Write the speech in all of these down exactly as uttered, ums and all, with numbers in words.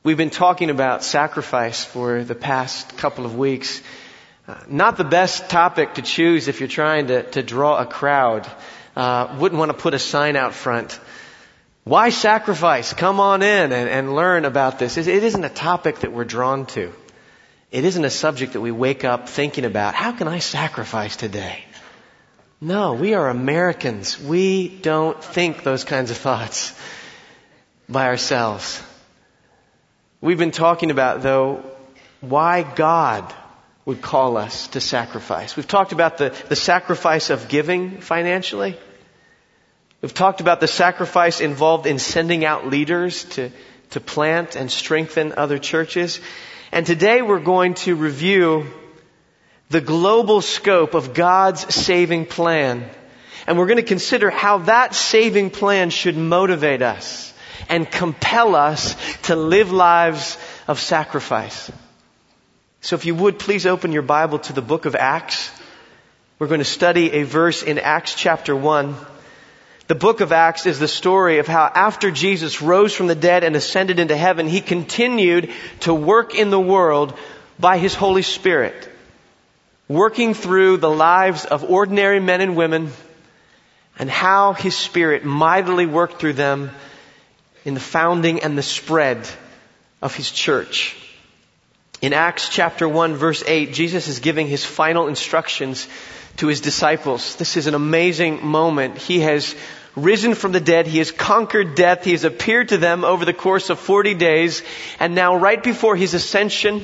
We've been talking about sacrifice for the past couple of weeks. Uh, not the best topic to choose if you're trying to, to draw a crowd. Uh, wouldn't want to put a sign out front. Why sacrifice? Come on in and, and learn about this. It, it isn't a topic that we're drawn to. It isn't a subject that we wake up thinking about. How can I sacrifice today? No, we are Americans. We don't think those kinds of thoughts by ourselves. We've been talking about, though, why God would call us to sacrifice. We've talked about the, the sacrifice of giving financially. We've talked about the sacrifice involved in sending out leaders to, to plant and strengthen other churches. And today we're going to review the global scope of God's saving plan. And we're going to consider how that saving plan should motivate us and compel us to live lives of sacrifice. So if you would, please open your Bible to the book of Acts. We're going to study a verse in Acts chapter one. The book of Acts is the story of how after Jesus rose from the dead and ascended into heaven, He continued to work in the world by His Holy Spirit, working through the lives of ordinary men and women, and how His Spirit mightily worked through them in the founding and the spread of His church. In Acts chapter one, verse eight, Jesus is giving His final instructions to His disciples. This is an amazing moment. He has risen from the dead. He has conquered death. He has appeared to them over the course of forty days. And now, right before His ascension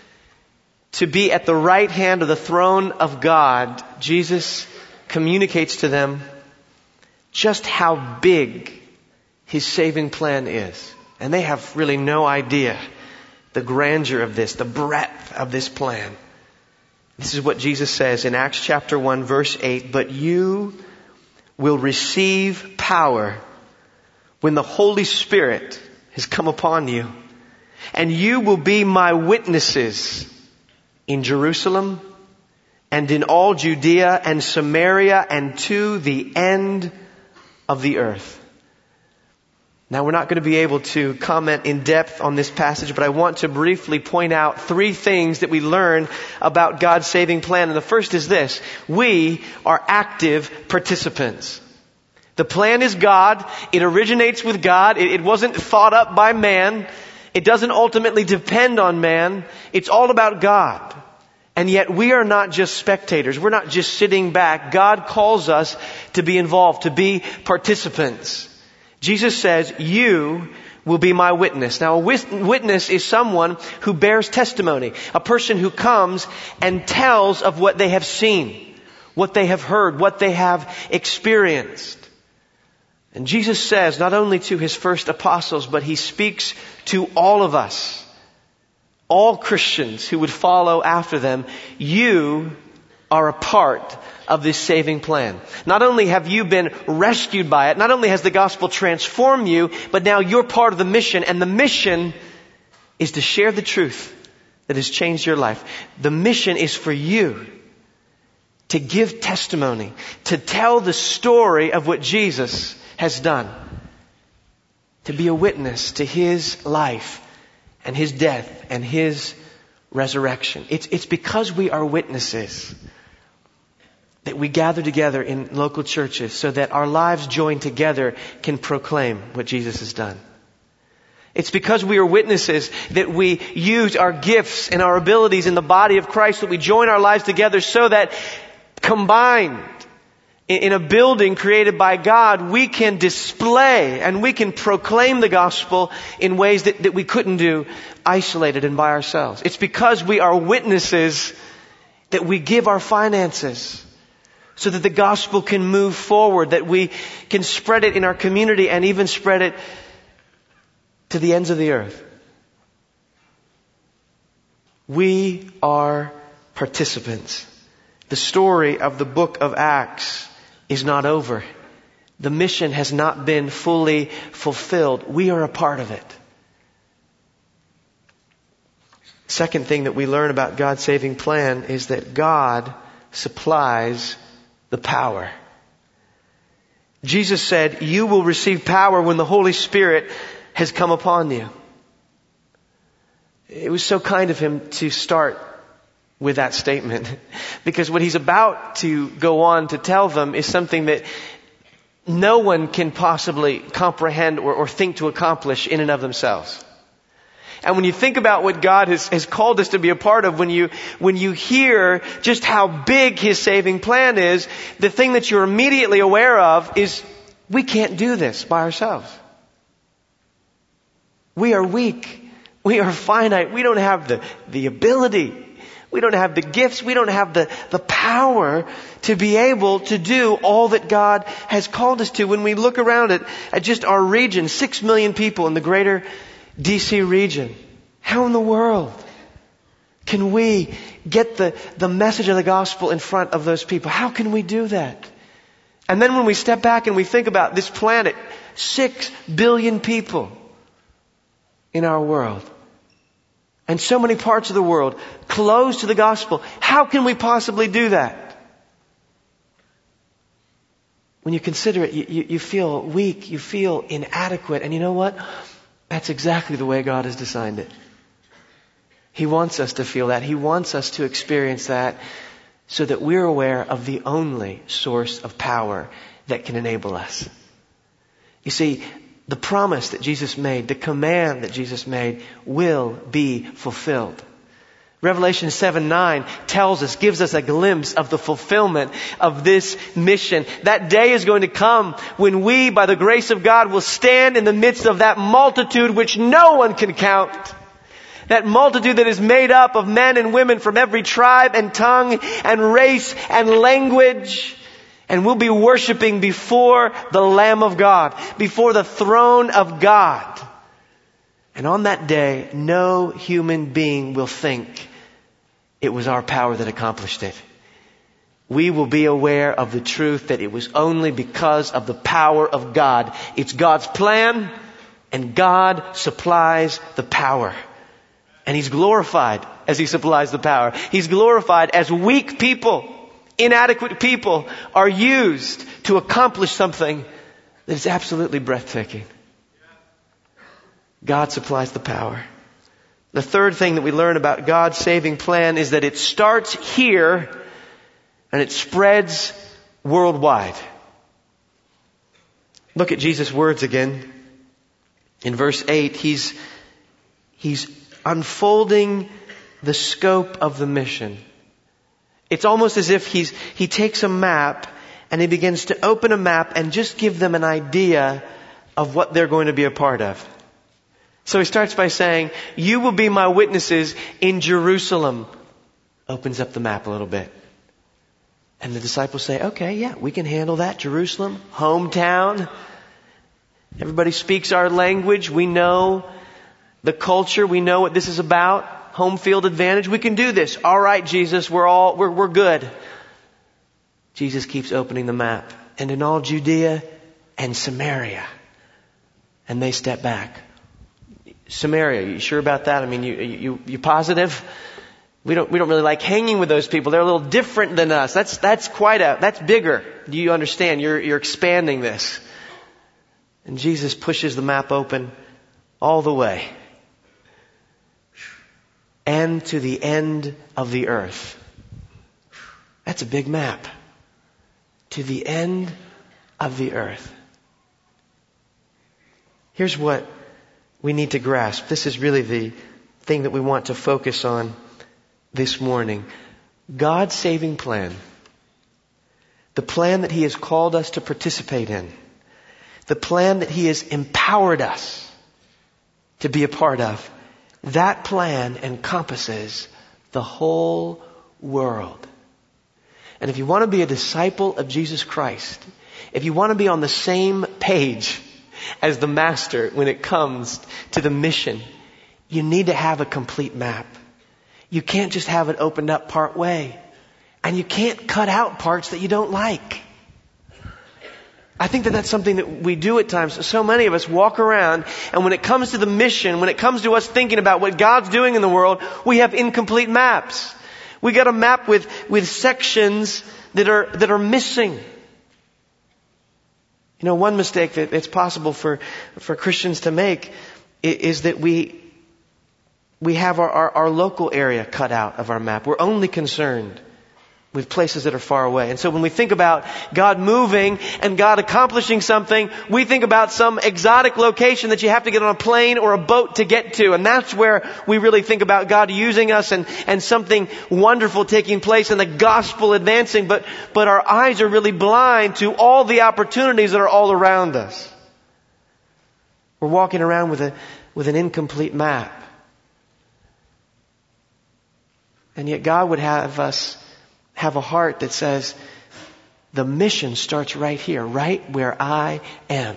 to be at the right hand of the throne of God, Jesus communicates to them just how big His saving plan is. And they have really no idea the grandeur of this, the breadth of this plan. This is what Jesus says in Acts chapter one, verse eight. But you will receive power when the Holy Spirit has come upon you. And you will be my witnesses in Jerusalem and in all Judea and Samaria and to the end of the earth. Now, we're not going to be able to comment in depth on this passage, but I want to briefly point out three things that we learn about God's saving plan. And the first is this: we are active participants. The plan is God. It originates with God. It, it wasn't thought up by man. It doesn't ultimately depend on man. It's all about God. And yet we are not just spectators. We're not just sitting back. God calls us to be involved, to be participants. Jesus says, you will be my witness. Now, a witness is someone who bears testimony. A person who comes and tells of what they have seen, what they have heard, what they have experienced. And Jesus says, not only to His first apostles, but He speaks to all of us, all Christians who would follow after them. You are a part of this saving plan. Not only have you been rescued by it, not only has the gospel transformed you, but now you're part of the mission. And the mission is to share the truth that has changed your life. The mission is for you to give testimony, to tell the story of what Jesus has done, to be a witness to His life and His death and His resurrection. It's, it's because we are witnesses that we gather together in local churches so that our lives joined together can proclaim what Jesus has done. It's because we are witnesses that we use our gifts and our abilities in the body of Christ, that we join our lives together so that combined in a building created by God, we can display and we can proclaim the gospel in ways that, that we couldn't do isolated and by ourselves. It's because we are witnesses that we give our finances so that the gospel can move forward, that we can spread it in our community and even spread it to the ends of the earth. We are participants. The story of the book of Acts is not over. The mission has not been fully fulfilled. We are a part of it. Second thing that we learn about God's saving plan is that God supplies the power. Jesus said, you will receive power when the Holy Spirit has come upon you. It was so kind of him to start with that statement, because what he's about to go on to tell them is something that no one can possibly comprehend or, or think to accomplish in and of themselves. And when you think about what God has, has called us to be a part of, when you, when you hear just how big His saving plan is, the thing that you're immediately aware of is we can't do this by ourselves. We are weak. We are finite. We don't have the, the ability. We don't have the gifts. We don't have the, the power to be able to do all that God has called us to. When we look around at, at just our region, six million people in the greater D C region, how in the world can we get the, the message of the gospel in front of those people? How can we do that? And then when we step back and we think about this planet, six billion people in our world, and so many parts of the world closed to the gospel. How can we possibly do that? When you consider it, you, you, you feel weak, you feel inadequate. And you know what? That's exactly the way God has designed it. He wants us to feel that. He wants us to experience that so that we're aware of the only source of power that can enable us. You see, the promise that Jesus made, the command that Jesus made, will be fulfilled. Revelation seven nine tells us, gives us a glimpse of the fulfillment of this mission. That day is going to come when we, by the grace of God, will stand in the midst of that multitude which no one can count. That multitude that is made up of men and women from every tribe and tongue and race and language. And we'll be worshiping before the Lamb of God, before the throne of God. And on that day, no human being will think it was our power that accomplished it. We will be aware of the truth that it was only because of the power of God. It's God's plan, and God supplies the power. And He's glorified as He supplies the power. He's glorified as weak people, inadequate people are used to accomplish something that is absolutely breathtaking. God supplies the power. The third thing that we learn about God's saving plan is that it starts here and it spreads worldwide. Look at Jesus' words again. In verse eight, he's, he's unfolding the scope of the mission. It's almost as if he's, he takes a map and he begins to open a map and just give them an idea of what they're going to be a part of. So he starts by saying, you will be my witnesses in Jerusalem. Opens up the map a little bit. And the disciples say, okay, yeah, we can handle that. Jerusalem, hometown. Everybody speaks our language. We know the culture. We know what this is about. Home field advantage. We can do this. All right, Jesus, we're all, we're, we're good. Jesus keeps opening the map. And in all Judea and Samaria. And they step back. Samaria, you sure about that? I mean, you, you, you positive? We don't, we don't really like hanging with those people. They're a little different than us. That's, that's quite a, that's bigger. Do you understand? You're, you're expanding this. And Jesus pushes the map open all the way. And to the end of the earth. That's a big map. To the end of the earth. Here's what we need to grasp. This is really the thing that we want to focus on this morning. God's saving plan. The plan that He has called us to participate in. The plan that He has empowered us to be a part of. That plan encompasses the whole world. And if you want to be a disciple of Jesus Christ, if you want to be on the same page as the Master when it comes to the mission, you need to have a complete map. You can't just have it opened up part way. And you can't cut out parts that you don't like. I think that that's something that we do at times. So many of us walk around, and when it comes to the mission, when it comes to us thinking about what God's doing in the world, we have incomplete maps. We got a map with, with sections that are, that are missing. You know, one mistake that it's possible for, for Christians to make is that we, we have our, our, our local area cut out of our map. We're only concerned with places that are far away. And so when we think about God moving and God accomplishing something, we think about some exotic location that you have to get on a plane or a boat to get to. And that's where we really think about God using us and, and something wonderful taking place and the gospel advancing. But, but our eyes are really blind to all the opportunities that are all around us. We're walking around with a, with an incomplete map. And yet God would have us have a heart that says, the mission starts right here, right where I am.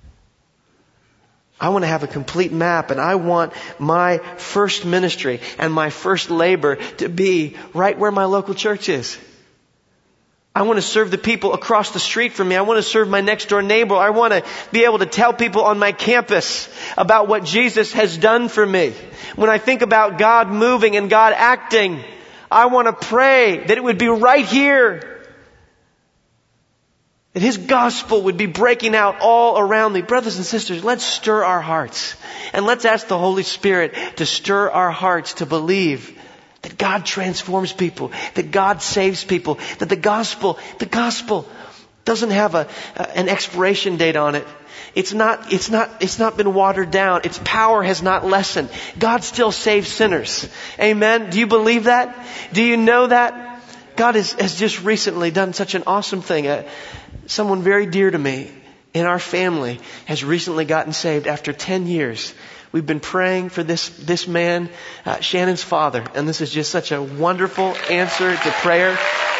I want to have a complete map, and I want my first ministry and my first labor to be right where my local church is. I want to serve the people across the street from me. I want to serve my next door neighbor. I want to be able to tell people on my campus about what Jesus has done for me. When I think about God moving and God acting, I want to pray that it would be right here. That His gospel would be breaking out all around me. Brothers and sisters, let's stir our hearts. And let's ask the Holy Spirit to stir our hearts to believe that God transforms people, that God saves people, that the gospel, the gospel doesn't have a, an expiration date on it. It's not, it's not, it's not been watered down. Its power has not lessened. God still saves sinners. Amen. Do you believe that? Do you know that? God has, has just recently done such an awesome thing. Uh, someone very dear to me in our family has recently gotten saved after ten years. We've been praying for this, this man, uh, Shannon's father. And this is just such a wonderful answer to prayer.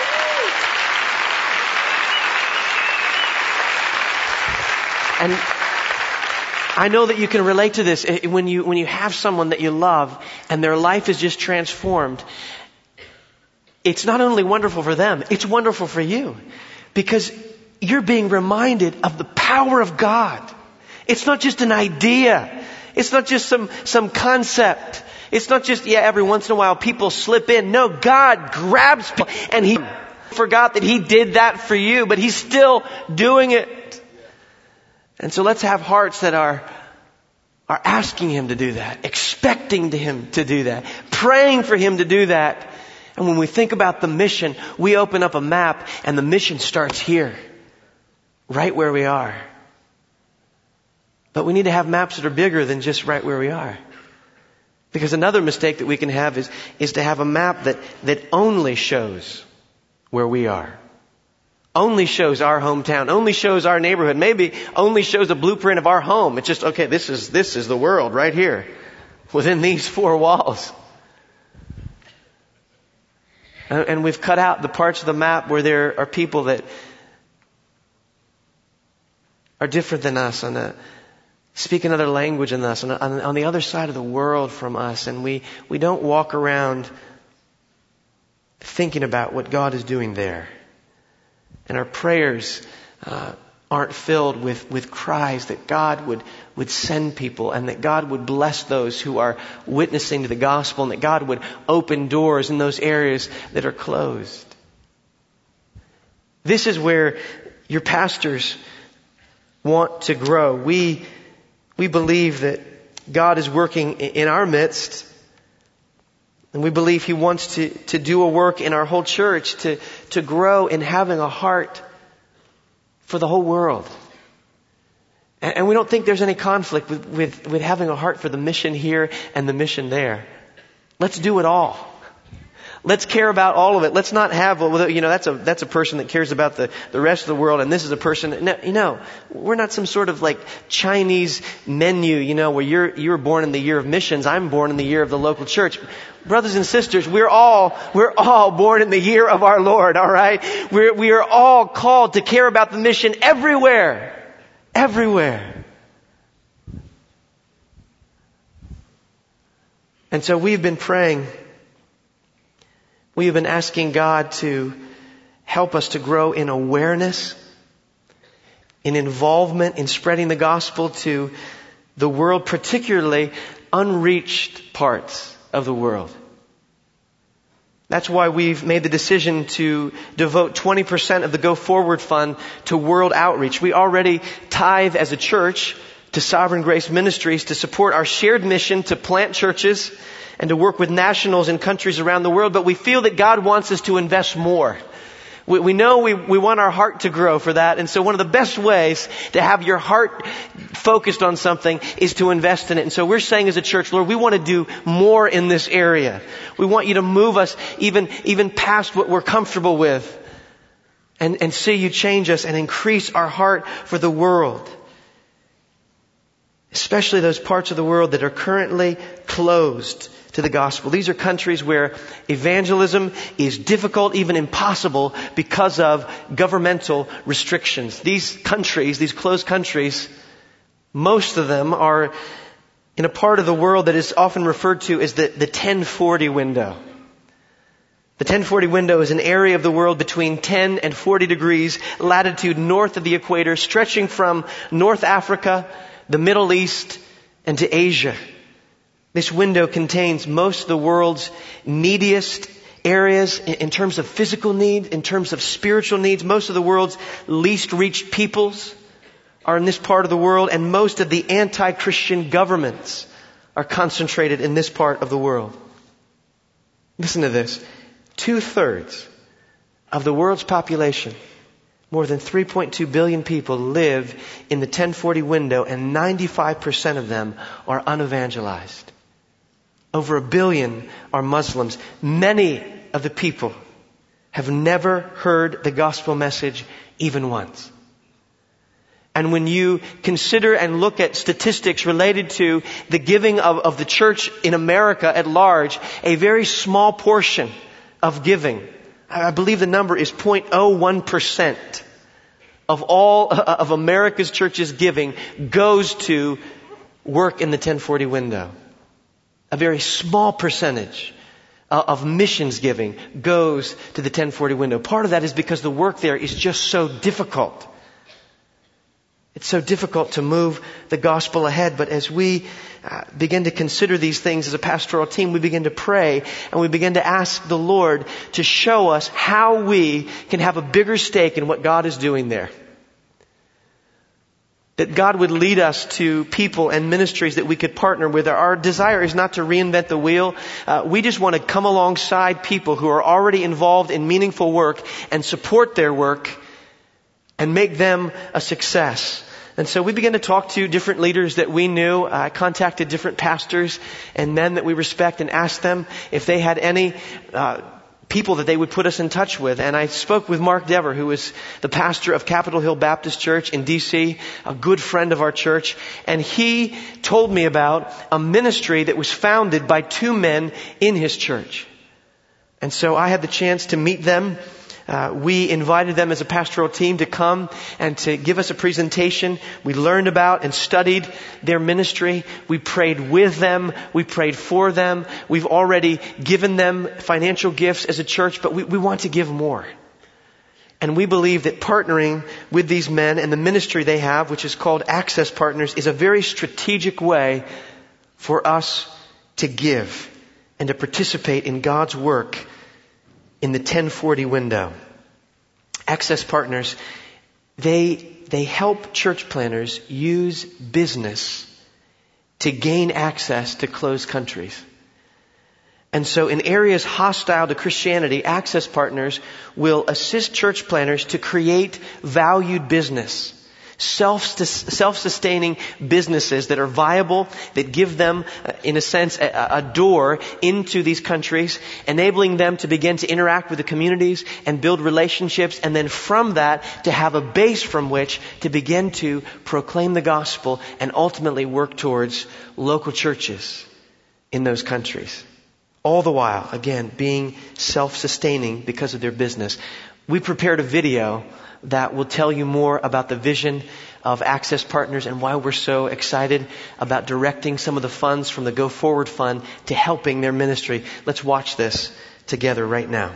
And I know that you can relate to this when you, when you have someone that you love and their life is just transformed. It's not only wonderful for them, it's wonderful for you because you're being reminded of the power of God. It's not just an idea. It's not just some, some concept. It's not just, yeah, every once in a while people slip in. No, God grabs people and He forgot that He did that for you, but He's still doing it. And so let's have hearts that are, are asking Him to do that, expecting to Him to do that, praying for Him to do that. And when we think about the mission, we open up a map and the mission starts here, right where we are. But we need to have maps that are bigger than just right where we are. Because another mistake that we can have is, is to have a map that, that only shows where we are. Only shows our hometown, only shows our neighborhood, maybe only shows a blueprint of our home. It's just, okay, this is, this is the world right here within these four walls. And, and we've cut out the parts of the map where there are people that are different than us and uh, speak another language than us and on, on the other side of the world from us. And we, we don't walk around thinking about what God is doing there. And our prayers uh, aren't filled with, with cries that God would, would send people and that God would bless those who are witnessing to the gospel and that God would open doors in those areas that are closed. This is where your pastors want to grow. We, we believe that God is working in our midst. And we believe He wants to, to do a work in our whole church to, to grow in having a heart for the whole world. And, and we don't think there's any conflict with, with, with having a heart for the mission here and the mission there. Let's do it all. Let's care about all of it. Let's not have, well, you know, that's a, that's a person that cares about the, the rest of the world and this is a person that, no, you know, we're not some sort of like Chinese menu, you know, where you're, you were born in the year of missions. I'm born in the year of the local church. Brothers and sisters, we're all, we're all born in the year of our Lord, alright? We're, we are all called to care about the mission everywhere. Everywhere. And so we've been praying. We have been asking God to help us to grow in awareness, in involvement, in spreading the gospel to the world, particularly unreached parts of the world. That's why we've made the decision to devote twenty percent of the Go Forward Fund to world outreach. We already tithe as a church to Sovereign Grace Ministries to support our shared mission to plant churches and to work with nationals in countries around the world, but we feel that God wants us to invest more. We, we know we, we want our heart to grow for that, and so one of the best ways to have your heart focused on something is to invest in it. And so we're saying as a church, Lord, we want to do more in this area. We want you to move us even, even past what we're comfortable with, and, and see you change us and increase our heart for the world. Especially those parts of the world that are currently closed to the gospel. These are countries where evangelism is difficult, even impossible, because of governmental restrictions. These countries, these closed countries, most of them are in a part of the world that is often referred to as the, the ten forty window. The ten forty window is an area of the world between ten and forty degrees latitude north of the equator, stretching from North Africa, the Middle East, and to Asia. This window contains most of the world's neediest areas in terms of physical need, in terms of spiritual needs. Most of the world's least reached peoples are in this part of the world, and most of the anti-Christian governments are concentrated in this part of the world. Listen to this. Two-thirds of the world's population, more than three point two billion people, live in the ten forty window, and ninety-five percent of them are unevangelized. Over a billion are Muslims. Many of the people have never heard the gospel message even once. And when you consider and look at statistics related to the giving of, of the church in America at large, a very small portion of giving, I believe the number is zero point zero one percent of all of America's churches' giving goes to work in the ten forty window. A very small percentage of missions giving goes to the ten forty window. Part of that is because the work there is just so difficult. It's so difficult to move the gospel ahead. But as we uh, begin to consider these things as a pastoral team, we begin to pray and we begin to ask the Lord to show us how we can have a bigger stake in what God is doing there. That God would lead us to people and ministries that we could partner with. Our desire is not to reinvent the wheel. Uh, we just want to come alongside people who are already involved in meaningful work and support their work and make them a success. And so we began to talk to different leaders that we knew. I contacted different pastors and men that we respect and asked them if they had any uh people that they would put us in touch with. And I spoke with Mark Dever, who is the pastor of Capitol Hill Baptist Church in D C, a good friend of our church. And he told me about a ministry that was founded by two men in his church. And so I had the chance to meet them. Uh, we invited them as a pastoral team to come and to give us a presentation. We learned about and studied their ministry. We prayed with them. We prayed for them. We've already given them financial gifts as a church, but we, we want to give more. And we believe that partnering with these men and the ministry they have, which is called Access Partners, is a very strategic way for us to give and to participate in God's work in the ten forty window. Access Partners, they, they help church planners use business to gain access to closed countries. And so in areas hostile to Christianity, Access Partners will assist church planners to create valued business. Self, self-sustaining businesses that are viable, that give them, in a sense, a, a door into these countries, enabling them to begin to interact with the communities and build relationships, and then from that to have a base from which to begin to proclaim the gospel and ultimately work towards local churches in those countries. All the while, again, being self-sustaining because of their business. We prepared a video that will tell you more about the vision of Access Partners and why we're so excited about directing some of the funds from the Go Forward Fund to helping their ministry. Let's watch this together right now.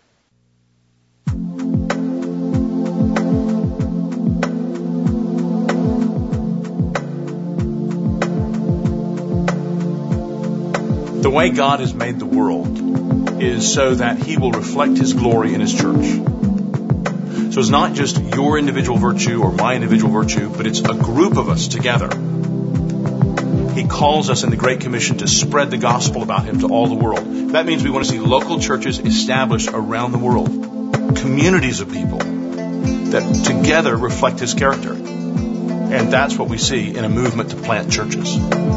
The way God has made the world is so that He will reflect His glory in His church. So it's not just your individual virtue or my individual virtue, but it's a group of us together He calls us in the Great Commission to spread the gospel about Him to all the world. That means we want to see local churches established around the world. Communities of people that together reflect His character. And that's what we see in a movement to plant churches.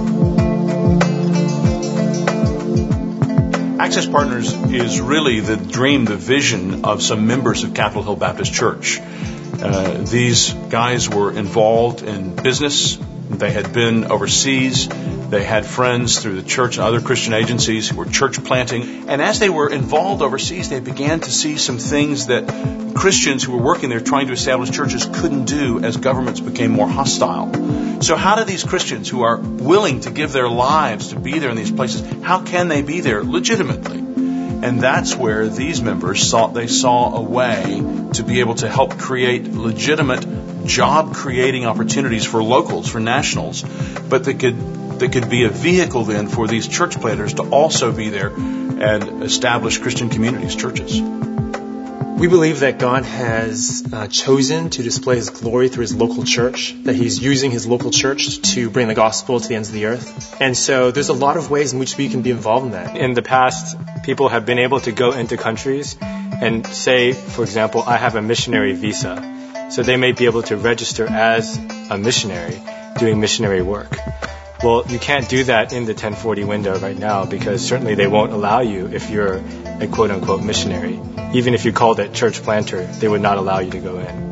Access Partners is really the dream, the vision of some members of Capitol Hill Baptist Church. Uh, these guys were involved in business. They had been overseas. They had friends through the church and other Christian agencies who were church planting. And as they were involved overseas, they began to see some things that Christians who were working there trying to establish churches couldn't do as governments became more hostile. So how do these Christians who are willing to give their lives to be there in these places, how can they be there legitimately? And that's where these members thought they saw a way to be able to help create legitimate job-creating opportunities for locals, for nationals, but that could that could be a vehicle then for these church planters to also be there and establish Christian communities, churches. We believe that God has uh, chosen to display His glory through His local church, that He's using His local church to bring the gospel to the ends of the earth. And so there's a lot of ways in which we can be involved in that. In the past, people have been able to go into countries and say, for example, I have a missionary visa. So they may be able to register as a missionary doing missionary work. Well, you can't do that in the ten forty window right now because certainly they won't allow you if you're a quote-unquote missionary. Even if you called it church planter, they would not allow you to go in.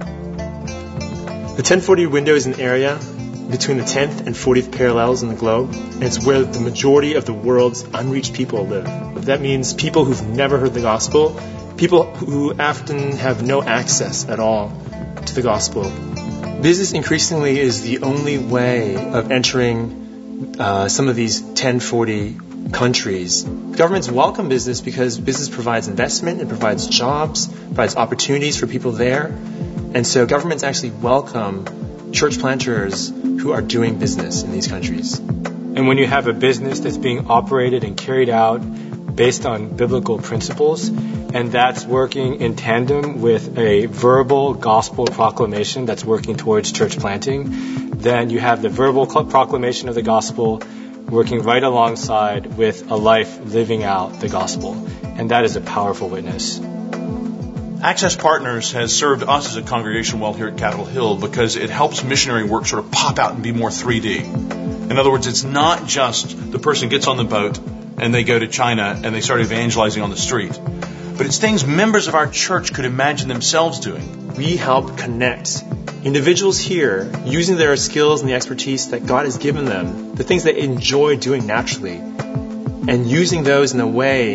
The ten forty window is an area between the tenth and fortieth parallels in the globe, and it's where the majority of the world's unreached people live. That means people who've never heard the gospel, people who often have no access at all to the gospel. Business increasingly is the only way of entering uh, some of these ten forty countries. Governments welcome business because business provides investment, it provides jobs, provides opportunities for people there. And so governments actually welcome church planters who are doing business in these countries. And when you have a business that's being operated and carried out based on biblical principles, and that's working in tandem with a verbal gospel proclamation that's working towards church planting, then you have the verbal proclamation of the gospel working right alongside with a life living out the gospel. And that is a powerful witness. Access Partners has served us as a congregation well here at Capitol Hill because it helps missionary work sort of pop out and be more three D. In other words, it's not just the person gets on the boat and they go to China and they start evangelizing on the street. But it's things members of our church could imagine themselves doing. We help connect individuals here using their skills and the expertise that God has given them, the things they enjoy doing naturally, and using those in a way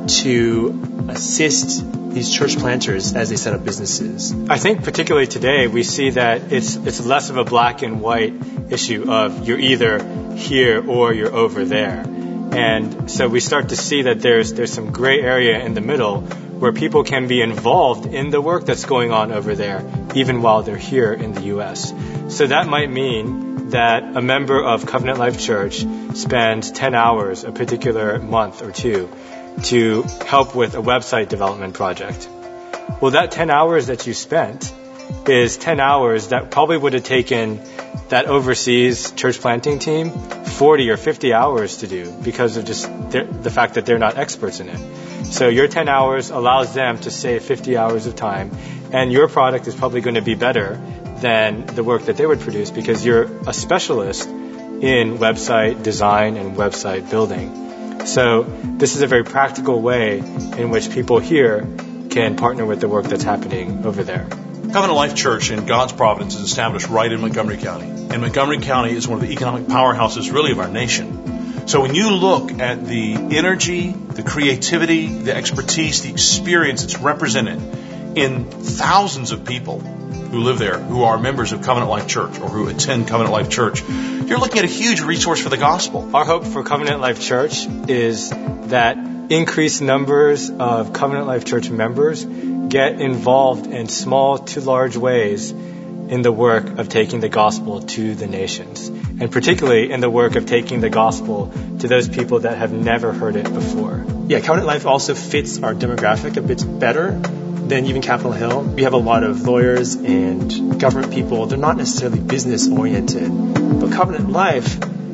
to assist these church planters as they set up businesses. I think particularly today we see that it's it's less of a black and white issue of you're either here or you're over there. And so we start to see that there's there's some gray area in the middle where people can be involved in the work that's going on over there, even while they're here in the U S. So that might mean that a member of Covenant Life Church spends ten hours a particular month or two to help with a website development project. Well, that ten hours that you spent is ten hours that probably would have taken that overseas church planting team forty or fifty hours to do because of just the fact that they're not experts in it. So your ten hours allows them to save fifty hours of time, and your product is probably going to be better than the work that they would produce because you're a specialist in website design and website building. So this is a very practical way in which people here can partner with the work that's happening over there. Covenant Life Church in God's providence is established right in Montgomery County. And Montgomery County is one of the economic powerhouses really of our nation. So when you look at the energy, the creativity, the expertise, the experience that's represented in thousands of people who live there, who are members of Covenant Life Church or who attend Covenant Life Church, you're looking at a huge resource for the gospel. Our hope for Covenant Life Church is that increased numbers of Covenant Life Church members get involved in small to large ways in the work of taking the gospel to the nations, and particularly in the work of taking the gospel to those people that have never heard it before. Yeah, Covenant Life also fits our demographic a bit better than even Capitol Hill. We have a lot of lawyers and government people. They're not necessarily business oriented, but Covenant Life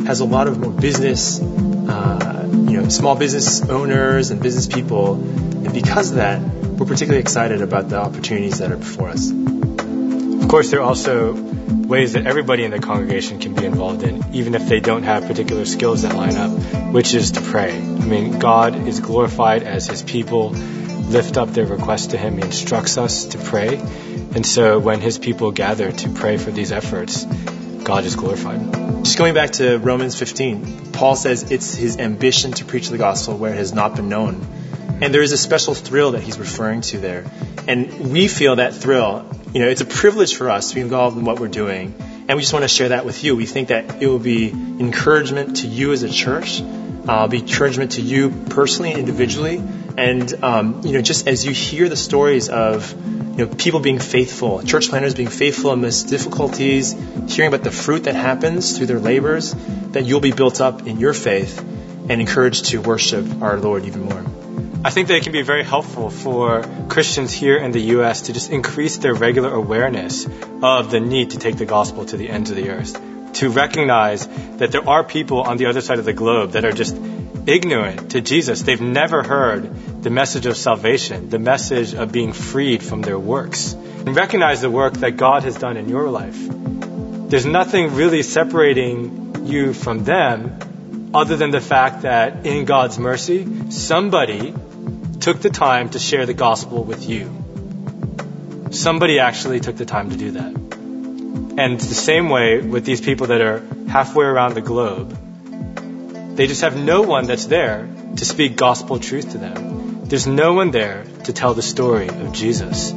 has a lot of more business, uh, you know, small business owners and business people. And because of that, we're particularly excited about the opportunities that are before us. Of course, there are also ways that everybody in the congregation can be involved in, even if they don't have particular skills that line up, which is to pray. I mean, God is glorified as His people lift up their requests to Him. He instructs us to pray. And so when His people gather to pray for these efforts, God is glorified. Just going back to Romans fifteen, Paul says it's his ambition to preach the gospel where it has not been known. And there is a special thrill that he's referring to there. And we feel that thrill. You know, it's a privilege for us to be involved in what we're doing. And we just want to share that with you. We think that it will be encouragement to you as a church, uh, be encouragement to you personally, individually. And, um, you know, just as you hear the stories of, you know, people being faithful, church planners being faithful amidst difficulties, hearing about the fruit that happens through their labors, that you'll be built up in your faith and encouraged to worship our Lord even more. I think that it can be very helpful for Christians here in the U S to just increase their regular awareness of the need to take the gospel to the ends of the earth, to recognize that there are people on the other side of the globe that are just ignorant to Jesus. They've never heard the message of salvation, the message of being freed from their works. And recognize the work that God has done in your life. There's nothing really separating you from them other than the fact that in God's mercy, somebody took the time to share the gospel with you. Somebody actually took the time to do that. And it's the same way with these people that are halfway around the globe. They just have no one that's there to speak gospel truth to them. There's no one there to tell the story of Jesus.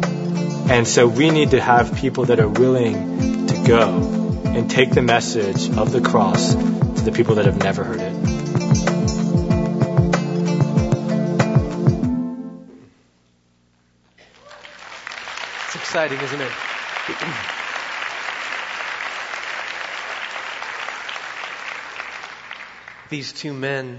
And so we need to have people that are willing to go and take the message of the cross to the people that have never heard it. It's exciting, isn't it? These two men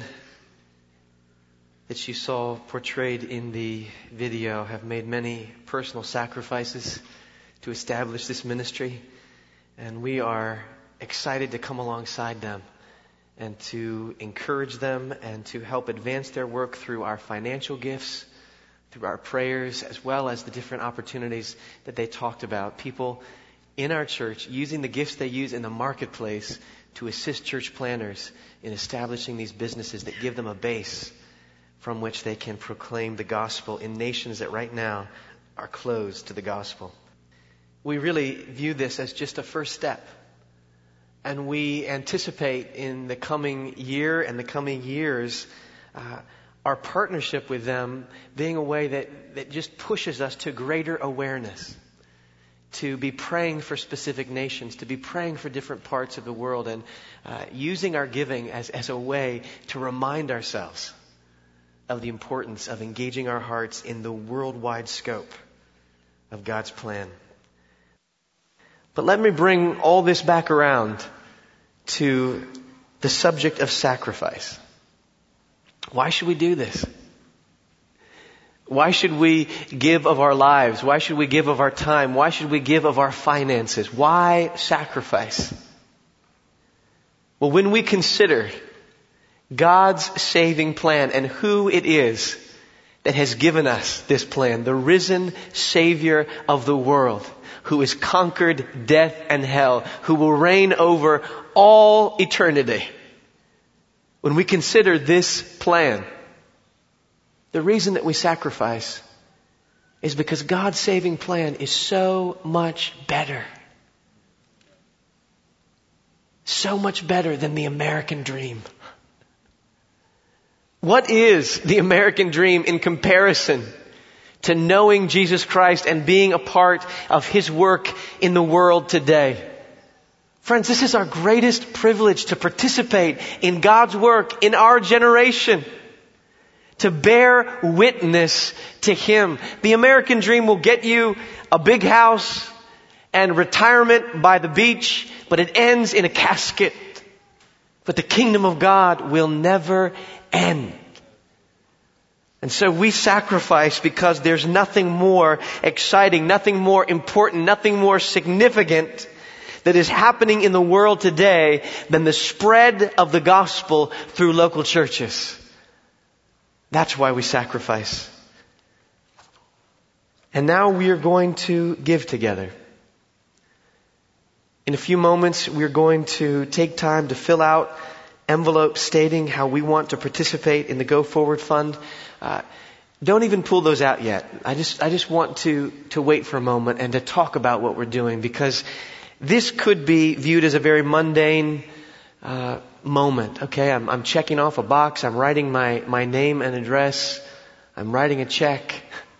that you saw portrayed in the video have made many personal sacrifices to establish this ministry, and we are excited to come alongside them and to encourage them and to help advance their work through our financial gifts, through our prayers, as well as the different opportunities that they talked about. People in our church using the gifts they use in the marketplace to assist church planners in establishing these businesses that give them a base from which they can proclaim the gospel in nations that right now are closed to the gospel. We really view this as just a first step. And we anticipate in the coming year and the coming years uh, our partnership with them being a way that, that just pushes us to greater awareness, to be praying for specific nations, to be praying for different parts of the world, and uh, using our giving as, as a way to remind ourselves of the importance of engaging our hearts in the worldwide scope of God's plan. But let me bring all this back around to the subject of sacrifice. Why should we do this? Why should we give of our lives? Why should we give of our time? Why should we give of our finances? Why sacrifice? Well, when we consider God's saving plan and who it is that has given us this plan, the risen Savior of the world, who has conquered death and hell, who will reign over all eternity. When we consider this plan, the reason that we sacrifice is because God's saving plan is so much better. So much better than the American dream. What is the American dream in comparison to knowing Jesus Christ and being a part of His work in the world today? Friends, this is our greatest privilege, to participate in God's work in our generation, to bear witness to Him. The American dream will get you a big house and retirement by the beach, but it ends in a casket. But the kingdom of God will never end. And so we sacrifice because there's nothing more exciting, nothing more important, nothing more significant that is happening in the world today than the spread of the gospel through local churches. That's why we sacrifice. And now we are going to give together. In a few moments, we're going to take time to fill out envelopes stating how we want to participate in the Go Forward Fund. Uh, don't even pull those out yet. I just, I just want to, to wait for a moment and to talk about what we're doing, because this could be viewed as a very mundane uh, moment. Okay, I'm, I'm checking off a box. I'm writing my, my name and address. I'm writing a check.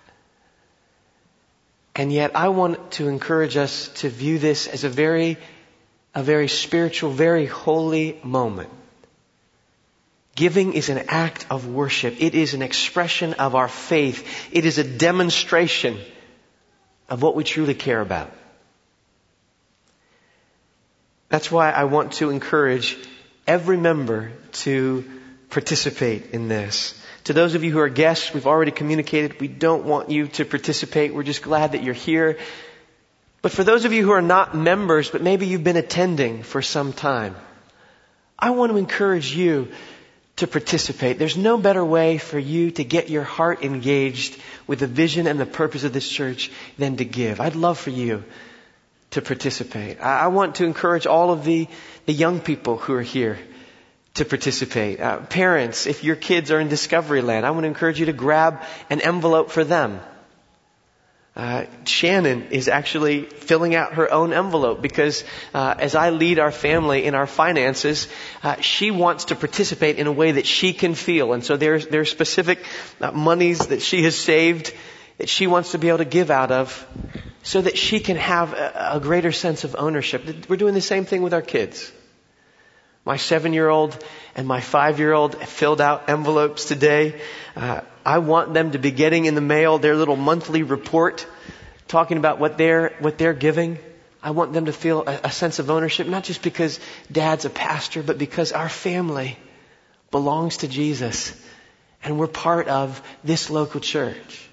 And yet I want to encourage us to view this as a very, a very spiritual, very holy moment. Giving is an act of worship. It is an expression of our faith. It is a demonstration of what we truly care about. That's why I want to encourage every member to participate in this. To those of you who are guests, we've already communicated we don't want you to participate. We're just glad that you're here. But for those of you who are not members, but maybe you've been attending for some time, I want to encourage you to participate. There's no better way for you to get your heart engaged with the vision and the purpose of this church than to give. I'd love for you to participate. I want to encourage all of the, the young people who are here to participate. Uh, parents, if your kids are in Discovery Land, I want to encourage you to grab an envelope for them. Uh, Shannon is actually filling out her own envelope because uh, as I lead our family in our finances, uh, she wants to participate in a way that she can feel. And so there's, there's specific uh, monies that she has saved that she wants to be able to give out of so that she can have a, a greater sense of ownership. We're doing the same thing with our kids. My seven-year-old and my five-year-old filled out envelopes today. Uh, I want them to be getting in the mail their little monthly report talking about what they're, what they're giving. I want them to feel a, a sense of ownership, not just because Dad's a pastor, but because our family belongs to Jesus and we're part of this local church.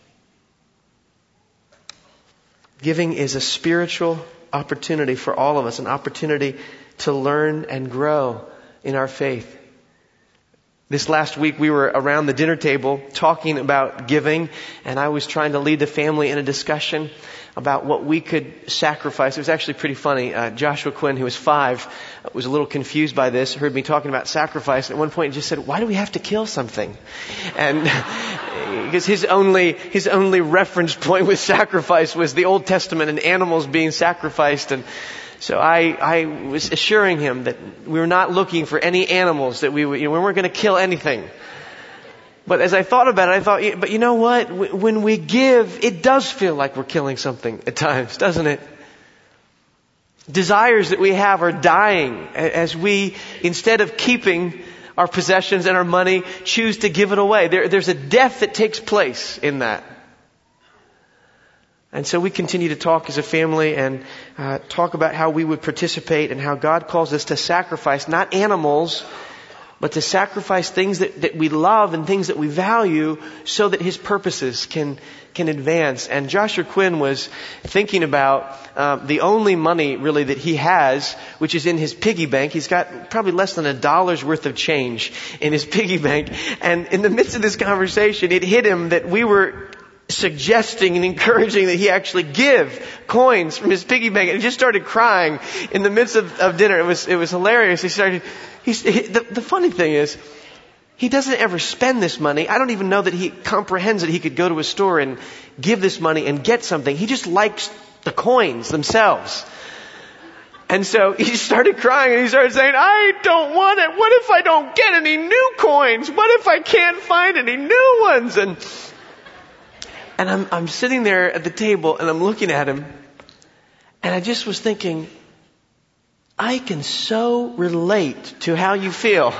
Giving is a spiritual opportunity for all of us, an opportunity to learn and grow in our faith. This last week we were around the dinner table talking about giving, and I was trying to lead the family in a discussion about what we could sacrifice. It was actually pretty funny. Uh, Joshua Quinn, who was five, was a little confused by this, heard me talking about sacrifice, and at one point he just said, "Why do we have to kill something?" And because his only his only reference point with sacrifice was the Old Testament and animals being sacrificed. And so I, I was assuring him that we were not looking for any animals, that we, you know, we weren't going to kill anything. But as I thought about it, I thought, but you know what? When we give, it does feel like we're killing something at times, doesn't it? Desires that we have are dying as we, instead of keeping our possessions and our money, choose to give it away. There, there's a death that takes place in that. And so we continue to talk as a family and uh, talk about how we would participate and how God calls us to sacrifice, not animals, but to sacrifice things that, that we love and things that we value so that His purposes can can advance. And Joshua Quinn was thinking about uh, the only money really that he has, which is in his piggy bank. He's got probably less than a dollar's worth of change in his piggy bank. And in the midst of this conversation, it hit him that we were suggesting and encouraging that he actually give coins from his piggy bank, and he just started crying in the midst of, of dinner. It was it was hilarious. He started. He's, he, the, the funny thing is, he doesn't ever spend this money. I don't even know that he comprehends that he could go to a store and give this money and get something. He just likes the coins themselves. And so he started crying and he started saying, "I don't want it. What if I don't get any new coins? What if I can't find any new ones?" And And I'm, I'm sitting there at the table and I'm looking at him, and I just was thinking, I can so relate to how you feel.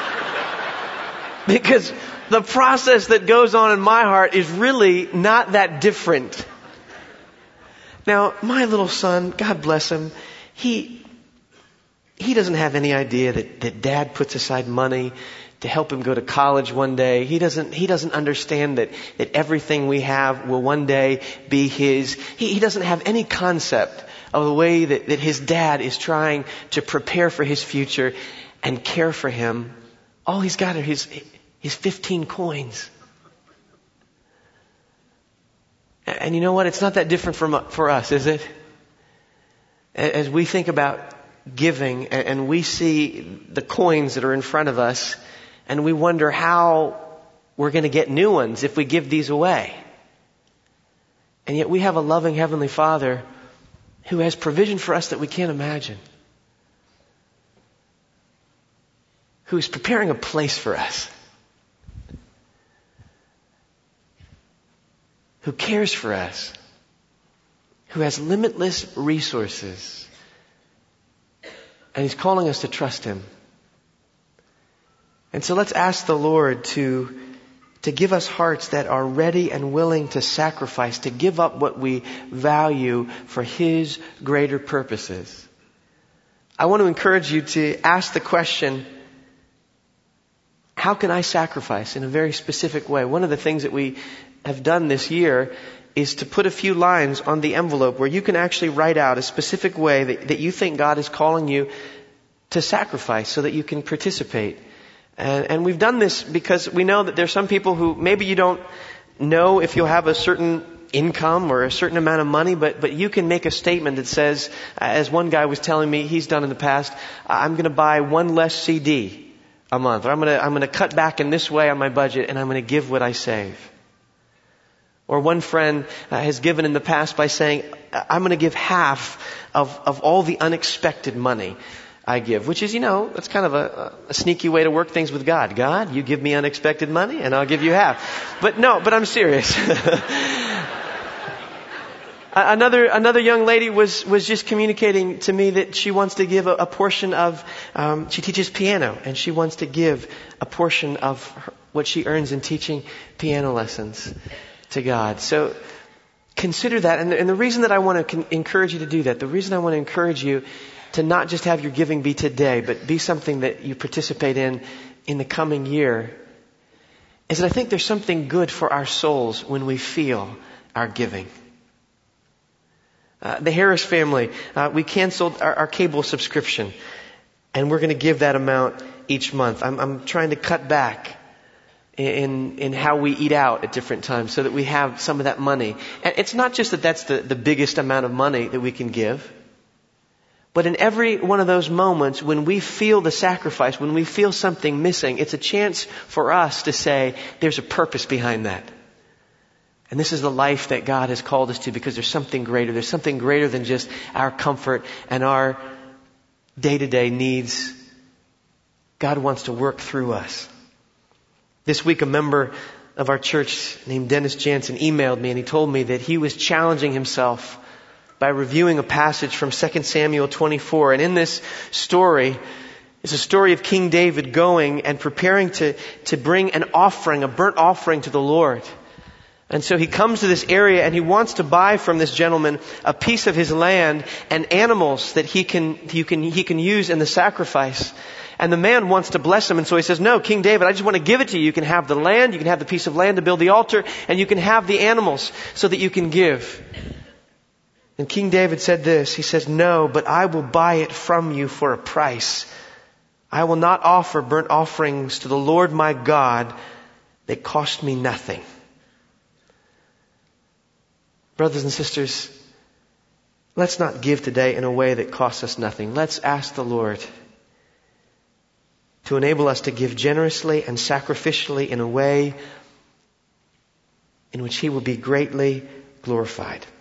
Because the process that goes on in my heart is really not that different. Now, my little son, God bless him, he, he doesn't have any idea that, that Dad puts aside money to help him go to college one day. He doesn't, he doesn't understand that, that everything we have will one day be his. He, he doesn't have any concept of the way that, that his dad is trying to prepare for his future and care for him. All he's got are his, his fifteen coins. And you know what? It's not that different from, for us, is it? As we think about giving and we see the coins that are in front of us and we wonder how we're going to get new ones if we give these away. And yet we have a loving Heavenly Father who has provision for us that we can't imagine. Who is preparing a place for us. Who cares for us. Who has limitless resources. And He's calling us to trust Him. And so let's ask the Lord to, to give us hearts that are ready and willing to sacrifice, to give up what we value for His greater purposes. I want to encourage you to ask the question, how can I sacrifice in a very specific way? One of the things that we have done this year is to put a few lines on the envelope where you can actually write out a specific way that, that you think God is calling you to sacrifice so that you can participate. And, and we've done this because we know that there's some people who maybe you don't know if you'll have a certain income or a certain amount of money, but, but you can make a statement that says, as one guy was telling me he's done in the past, I'm going to buy one less C D a month, or I'm going to, I'm going to cut back in this way on my budget and I'm going to give what I save. Or one friend uh, has given in the past by saying, I'm going to give half of, of all the unexpected money I give. Which is, you know, that's kind of a, a sneaky way to work things with God. God, you give me unexpected money and I'll give you half. But no, but I'm serious. Another another young lady was was just communicating to me that she wants to give a, a portion of, um, she teaches piano and she wants to give a portion of her, what she earns in teaching piano lessons to God. So consider that. And the, and the reason that I want to con- encourage you to do that, the reason I want to encourage you to not just have your giving be today, but be something that you participate in in the coming year, is that I think there's something good for our souls when we feel our giving. Uh, the Harris family, uh, we canceled our, our cable subscription, and we're going to give that amount each month. I'm, I'm trying to cut back in in how we eat out at different times so that we have some of that money. And it's not just that that's the, the biggest amount of money that we can give, but in every one of those moments when we feel the sacrifice, when we feel something missing, it's a chance for us to say, there's a purpose behind that. And this is the life that God has called us to because there's something greater. There's something greater than just our comfort and our day-to-day needs. God wants to work through us. This week, a member of our church named Dennis Jansen emailed me and he told me that he was challenging himself by reviewing a passage from Second Samuel twenty-four. And in this story, it's a story of King David going and preparing to, to bring an offering, a burnt offering to the Lord. And so he comes to this area and he wants to buy from this gentleman a piece of his land and animals that he can, he can, he can use in the sacrifice. And the man wants to bless him. And so he says, no, King David, I just want to give it to you. You can have the land, you can have the piece of land to build the altar, and you can have the animals so that you can give. And King David said this, he says, no, but I will buy it from you for a price. I will not offer burnt offerings to the Lord my God that cost me nothing. Brothers and sisters, let's not give today in a way that costs us nothing. Let's ask the Lord to enable us to give generously and sacrificially in a way in which He will be greatly glorified.